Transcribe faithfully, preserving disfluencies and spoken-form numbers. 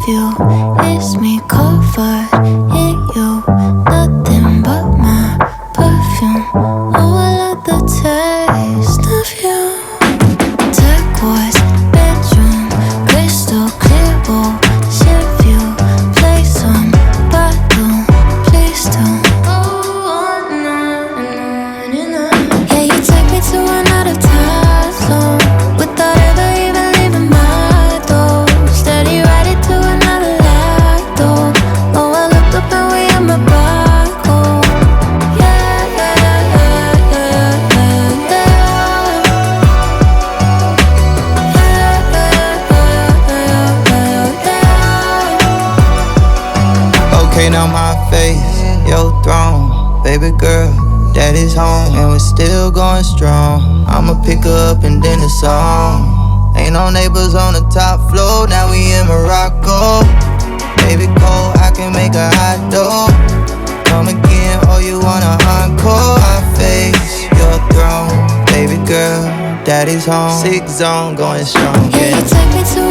you. It's me covered in you. Nothing but my perfume. Oh, I love the taste of you. Turquoise bedroom, crystal clear ocean view. Play some bottle, please don't. Oh, no, no, no, no. Yeah, you take me to another time zone without ever even leaving my door. Steady ride it to another light, though. Oh, I look up and we in my black hole. Yeah, yeah, yeah, yeah, yeah, yeah. Okay, now my face, your throne. Baby girl, daddy's home, and we're still going strong. I'ma pick her up and then it's on. Ain't no neighbors on the top floor, now we in Morocco. Baby cold, I can make a hot dough. Come again, oh you wanna encore? I face your throne. Baby girl, daddy's home. Six zone going strong, Yeah, yeah. you take me to